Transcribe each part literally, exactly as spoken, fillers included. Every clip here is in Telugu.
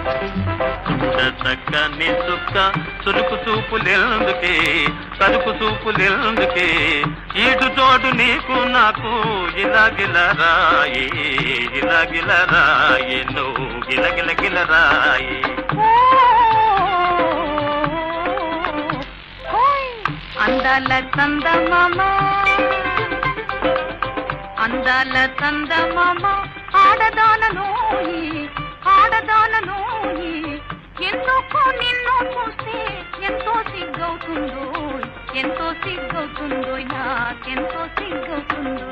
చూడ చక్కని చుక్క చురుకు చూపులెందుకే కరుకు చూపులెందుకే ఈడు జోడు నీకు నాకు గిలగిలరాయి గిలగిలరాయి నువ్వు గిలగిలగిలరాయి. అందాల చందమామ అందాల చందమామ ఆడదాననోయి ఆడదాననోయి ఎందుకు నిన్ను చూస్తే ఎంతో సిగ్గవుతుందో ఎంతో సిగ్గవుతుందో నాకెంతో సిగ్గవుతుందో.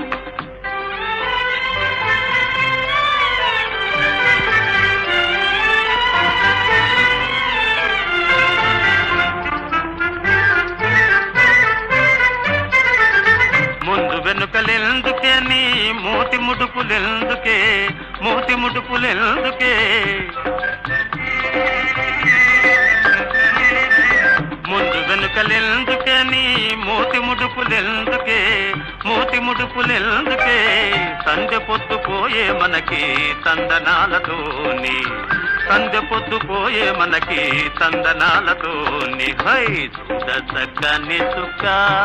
వెనుకలెందుకే నీ మూతి ముడుపులెందుకే మూతి ముడుపులెందుకే ముందు వెనుకలెందుకే నీ మూతి ముడుపులెందుకే మూతి ముడుపులెందుకే సంధ్య పొద్దుపోయే మనకి తందనాలతోని సంధ్య పొద్దుపోయే మనకి తందనాలతోని హై చూడ చక్కని చుక్క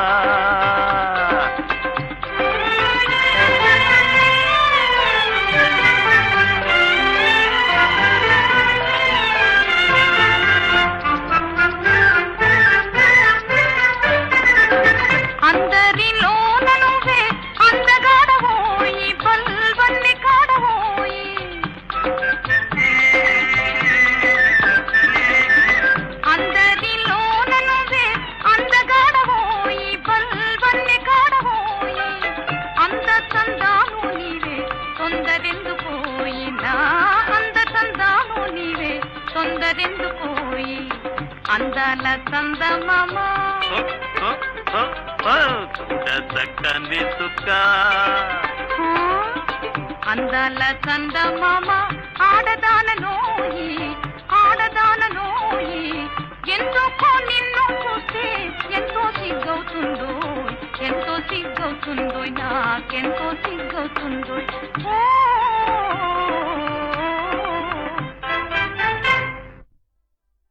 తొందరెందుకోయి అందాల చందమామ చూడ చక్కని చుక్క అందాల చందమామ ఆడదాననోయి ఆడదాననోయి ఎందుకు నిన్ను చూస్తే ఎంతో సిగ్గవుతుందో ఎంతో సిగ్గవుతుందో నాకెంతో సిగ్గవుతుందో.